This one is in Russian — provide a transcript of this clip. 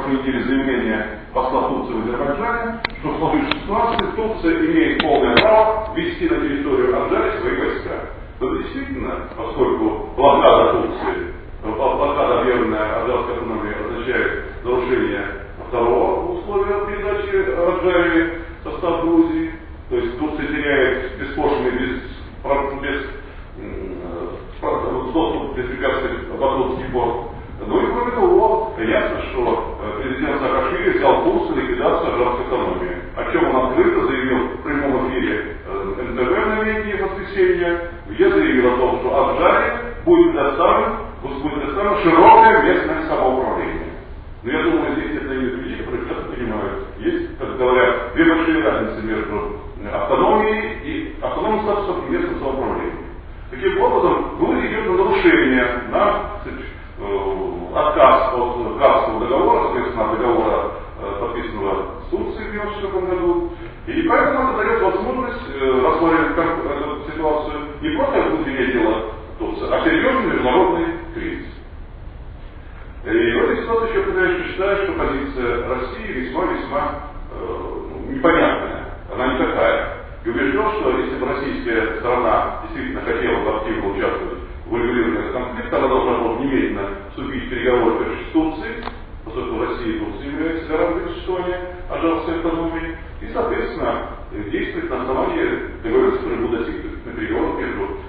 прошлой неделе заявление посла Турции в Азербайджане, что в сложившейся ситуации Турция имеет полное право ввести на территорию Аджарии свои войска. Это действительно, поскольку блокада Турции, блокада, объявленная Аджарской автономией, означает нарушение второго условия передачи Аджарии в состав Грузии, то есть Турция теряет беспошлиный, доступ беспрепятственный Батурский порт. Ну и кроме того, ясно, что президент Саакашвили взял курс на ликвидацию Аджарской автономии, о чем он открыто заявил в прямом эфире НТВ на медии в воскресенье, где заявил о том, что Аджаре будет предоставлено широкое местное самоуправление. Но я думаю, здесь это имеют людей, которые прекрасно понимают, есть, как говорят, две большие разницы между автономией и автономным статусом и местным самоуправлением. Таким образом, Грузия идет на нарушение, на отказ от Гаагского договора, соответственно, от договора, подписанного с Турцией в 1994 году. И поэтому это дает возможность рассмотреть эту ситуацию не просто как внутреннее дело Турции, а серьезный международный кризис. И в этой ситуации еще, конечно, считаю, что позиция России весьма-весьма непонятная. Она не такая. И убежден, что если бы российская сторона действительно хотела бы активно участвовать в урегулировании этого конфликта, она должна была немедленно вступить в переговоры с Турцией, поскольку Россия и Турция являются гарантами существования Аджарской автономии, и, соответственно, действовать на основании договоренностей, которые будут достигнуты на переговорах между